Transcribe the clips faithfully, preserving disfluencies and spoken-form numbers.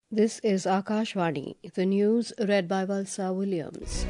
This is Akashvani, the news read by Valsa Williams.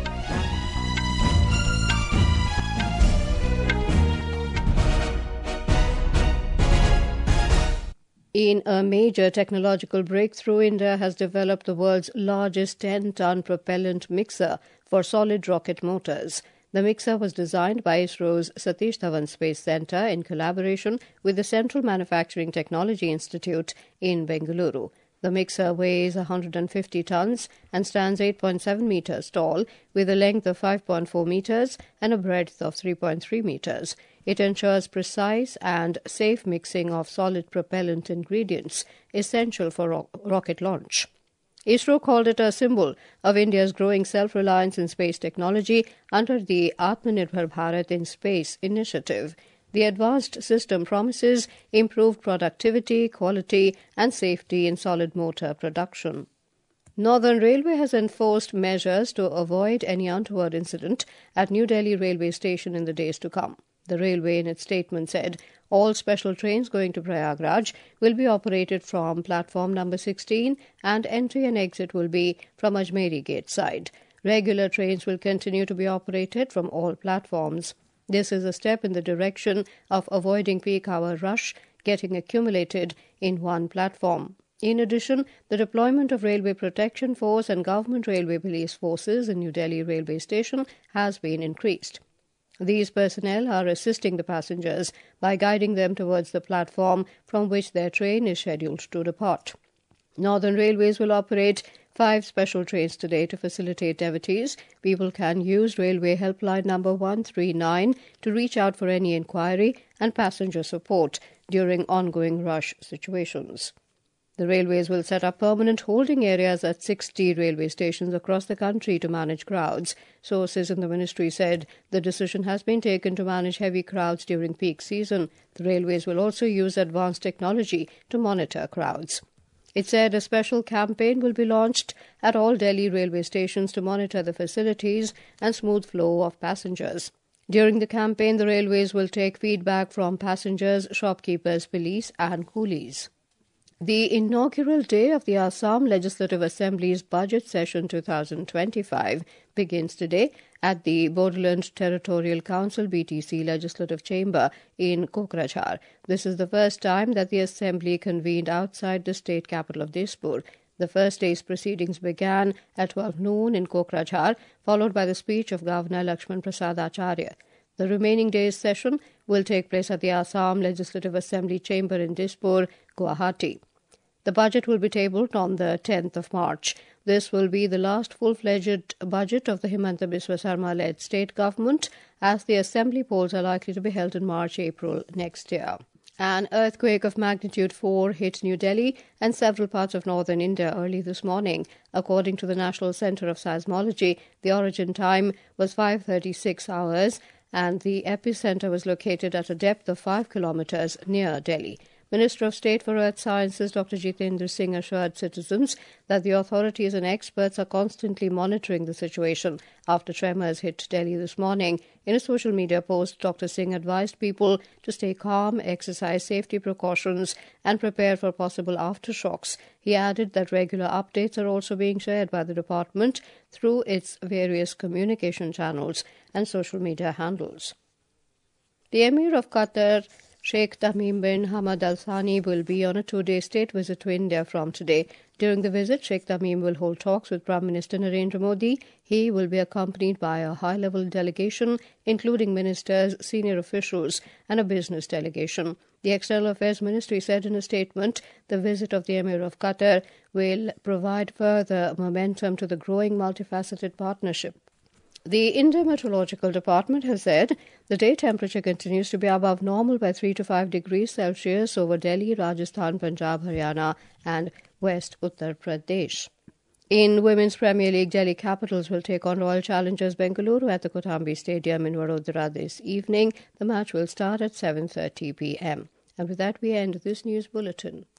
In a major technological breakthrough, India has developed the world's largest ten-ton propellant mixer for solid rocket motors. The mixer was designed by ISRO's Satish Dhawan Space Centre in collaboration with the Central Manufacturing Technology Institute in Bengaluru. The mixer weighs one hundred fifty tons and stands eight point seven meters tall, with a length of five point four meters and a breadth of three point three meters. It ensures precise and safe mixing of solid propellant ingredients, essential for ro- rocket launch. ISRO called it a symbol of India's growing self-reliance in space technology under the Atmanirbhar Bharat in Space initiative. The advanced system promises improved productivity, quality and safety in solid motor production. Northern Railway has enforced measures to avoid any untoward incident at New Delhi railway station in the days to come. The railway in its statement said all special trains going to Prayagraj will be operated from platform number sixteen and entry and exit will be from Ajmeri gate side. Regular trains will continue to be operated from all platforms. This is a step in the direction of avoiding peak hour rush getting accumulated in one platform. In addition, the deployment of Railway Protection Force and Government Railway Police Forces in New Delhi railway station has been increased. These personnel are assisting the passengers by guiding them towards the platform from which their train is scheduled to depart. Northern Railways will operate five special trains today to facilitate devotees. People can use railway helpline number one three nine to reach out for any inquiry and passenger support during ongoing rush situations. The railways will set up permanent holding areas at sixty railway stations across the country to manage crowds. Sources in the ministry said the decision has been taken to manage heavy crowds during peak season. The railways will also use advanced technology to monitor crowds. It said a special campaign will be launched at all Delhi railway stations to monitor the facilities and smooth flow of passengers. During the campaign, the railways will take feedback from passengers, shopkeepers, police and coolies. The inaugural day of the Assam Legislative Assembly's Budget Session twenty twenty-five begins today at the Bodoland Territorial Council B T C Legislative Chamber in Kokrajhar. This is the first time that the Assembly convened outside the state capital of Dispur. The first day's proceedings began at twelve noon in Kokrajhar, followed by the speech of Governor Lakshman Prasad Acharya. The remaining day's session will take place at the Assam Legislative Assembly Chamber in Dispur, Guwahati. The budget will be tabled on the tenth of March. This will be the last full-fledged budget of the Himanta Biswa Sarma-led state government, as the assembly polls are likely to be held in March-April next year. An earthquake of magnitude four hit New Delhi and several parts of northern India early this morning. According to the National Centre of Seismology, the origin time was five thirty-six hours and the epicenter was located at a depth of five kilometers near Delhi. Minister of State for Earth Sciences Doctor Jitendra Singh assured citizens that the authorities and experts are constantly monitoring the situation after tremors hit Delhi this morning. In a social media post, Doctor Singh advised people to stay calm, exercise safety precautions and prepare for possible aftershocks. He added that regular updates are also being shared by the department through its various communication channels and social media handles. The Emir of Qatar, Sheikh Tamim bin Hamad Al Thani, will be on a two-day state visit to India from today. During the visit, Sheikh Tamim will hold talks with Prime Minister Narendra Modi. He will be accompanied by a high-level delegation, including ministers, senior officials, and a business delegation. The External Affairs Ministry said in a statement, the visit of the Emir of Qatar will provide further momentum to the growing multifaceted partnership. The India Meteorological Department has said the day temperature continues to be above normal by three to five degrees Celsius over Delhi, Rajasthan, Punjab, Haryana and West Uttar Pradesh. In Women's Premier League, Delhi Capitals will take on Royal Challengers Bengaluru at the Kotambi Stadium in Vadodara this evening. The match will start at seven thirty p.m. And with that, we end this news bulletin.